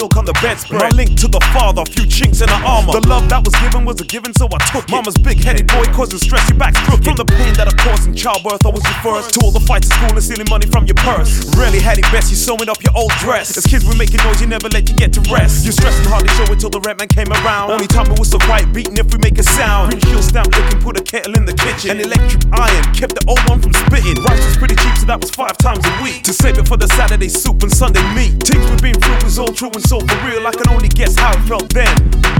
milk on the bedspread. My link to the father, few chinks in the armor. The love that was given was a given, so I took it. Mama's big-headed boy causing stress, your back's crooked. From the pain that I caused in childbirth, I was your first. To all the fights at school and stealing money from your purse. Rarely had it best, you sewing up your old dress. As kids we making noise, you never let you get to rest. You stressing hardly show it till the rent man came around. Only time it was so quiet beating if we make a sound. Green shield stamp licking, put a kettle in the kitchen. An electric iron kept the old one from spitting. Rice was pretty cheap, so that was 5 times a week. To save it for the Saturday soup and Sunday meat. Things we've been through was all true and so for real. I can only guess how it felt then,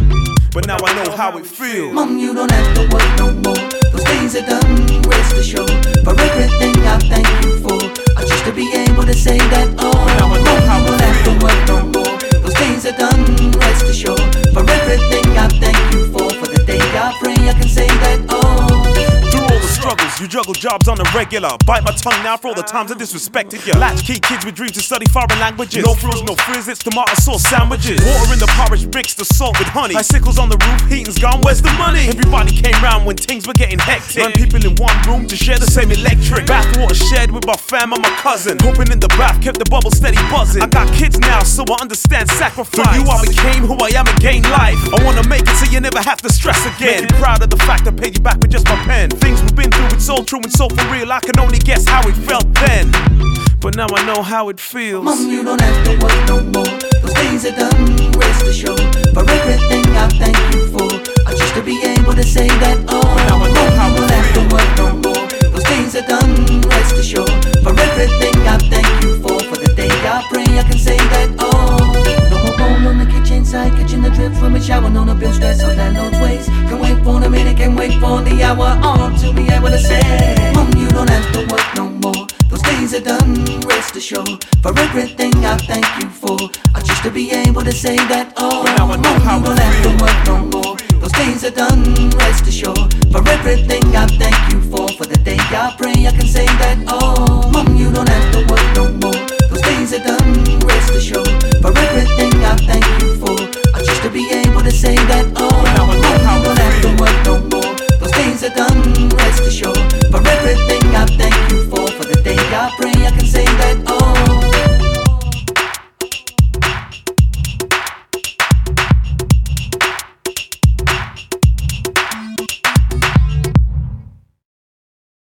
but now I know how it feels. Mom, you don't have to work no more. Those days are done, rest assured. For everything I thank you for, I just to be able to say that, oh, now I know how you don't have to work no more. Those days are done, rest assured. For everything I thank you for the day I pray I can say that, oh. Through all the struggles, you juggle jobs on the regular. Bite my tongue now for all the times I disrespected you. Latchkey kids with dreams to study foreign languages. No frills, no frizz, it's tomato sauce sandwiches. Water in the porridge mixed the salt with honey. Icicles on the roof, heating's gone, where's the money? Everybody came round when things were getting hectic. 9 people in one room to share the same electric. Bathwater shared with my fam and my cousin. Hoping in the bath kept the bubble steady buzzing. I got kids now, so I understand sacrifice. For you I became who I am and gained life. I wanna make it so you never have to stress again. Make you proud of the fact I paid you back with just my pen. Things we've been through, it's all true and so for real. I can only guess how it felt then, but now I know how it feels. Mom, you don't have to work no more. Those days are done, rest assured. For everything I thank you for, I just to be able to say that, oh, now I know how you don't have to work no more. Those days are done, rest assured. For everything I thank you for the day I pray I can say that, oh. No more bone on the kitchen side, catching the drip from a shower. No bill stress on landlord's ways. Can wait for the minute, can wait for the hour on to be able to say, Mom, you don't have to work no more. Those days are done, rest assured. For everything I thank you for, I just to be able to say that, oh, now I know how you don't it have to feels. work no more. Those days are done, rest assured. For everything I thank you for the day I pray I can say that, oh, Mom, you don't have to work no more. Those days are done.